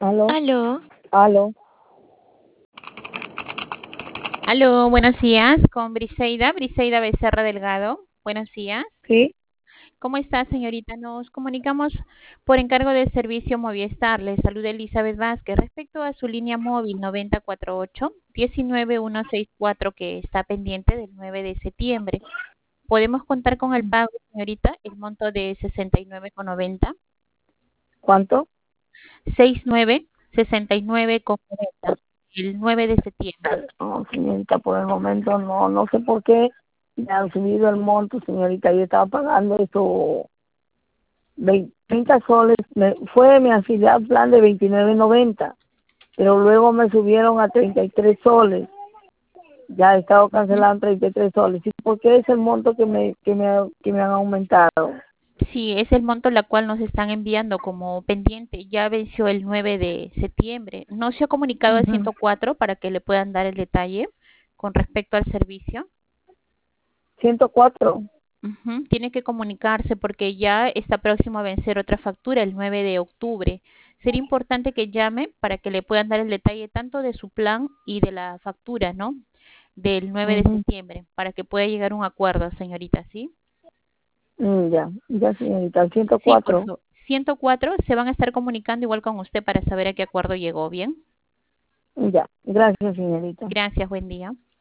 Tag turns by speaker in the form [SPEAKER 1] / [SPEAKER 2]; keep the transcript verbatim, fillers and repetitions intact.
[SPEAKER 1] Aló,
[SPEAKER 2] Aló,
[SPEAKER 1] aló,
[SPEAKER 2] aló, buenos días, con Briseida, Briseida Becerra Delgado. Buenos días.
[SPEAKER 1] sí,
[SPEAKER 2] ¿Cómo está, señorita? Nos comunicamos por encargo del servicio Movistar. Le saluda Elizabeth Vázquez. Respecto a su línea móvil noventa cuarenta y ocho, diecinueve ciento sesenta y cuatro que está pendiente del nueve de septiembre. ¿Podemos contar con el pago, señorita? El monto de sesenta y nueve con noventa.
[SPEAKER 1] ¿cuánto?
[SPEAKER 2] sesenta y nueve, sesenta y nueve con noventa. El nueve de septiembre.
[SPEAKER 1] No, señorita, por el momento no, no sé por qué me han subido el monto, señorita. Yo estaba pagando eso, veinte, treinta soles, me, fue mi afiliado plan de veintinueve noventa, pero luego me subieron a treinta y tres soles. Ya he estado
[SPEAKER 2] Ujú.
[SPEAKER 1] cancelando treinta y tres soles. ¿Y por qué es el monto que me, que me, que me han aumentado?
[SPEAKER 2] Sí, es el monto la cual nos están enviando como pendiente. Ya venció el nueve de septiembre. ¿No se ha comunicado al
[SPEAKER 1] Ujú.
[SPEAKER 2] ciento cuatro para que le puedan dar el detalle con respecto al servicio?
[SPEAKER 1] ciento cuatro.
[SPEAKER 2] Ujú. Tiene que comunicarse porque ya está próximo a vencer otra factura el nueve de octubre. Sería importante que llame para que le puedan dar el detalle tanto de su plan y de la factura, ¿no? Del nueve de
[SPEAKER 1] Ujú.
[SPEAKER 2] septiembre, para que pueda llegar a un acuerdo, señorita, ¿sí?
[SPEAKER 1] Mm, ya, ya, señorita, ciento
[SPEAKER 2] Sí, por
[SPEAKER 1] cuatro.
[SPEAKER 2] favor. ciento cuatro se van a estar comunicando igual con usted para saber a qué acuerdo llegó. Bien.
[SPEAKER 1] Ya, gracias, señorita.
[SPEAKER 2] Gracias, buen día.